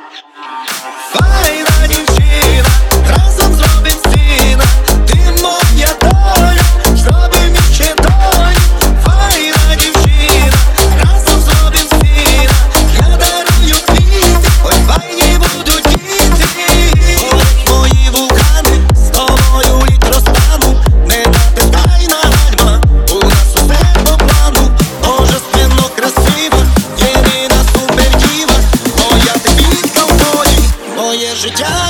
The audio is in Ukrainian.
Файна дівчина, разом зробим сина. Ти моя доля, зробим іще долю. Файна дівчина, разом зробим сина. Я дарую квіти, ой, файні будуть діти. Горять мої вулкани, з тобою літ розтану. Не натискай на гальма, у нас усе по плану. Божественно красива, єдина супердіва. Моя ти квітка в полі, моє життя.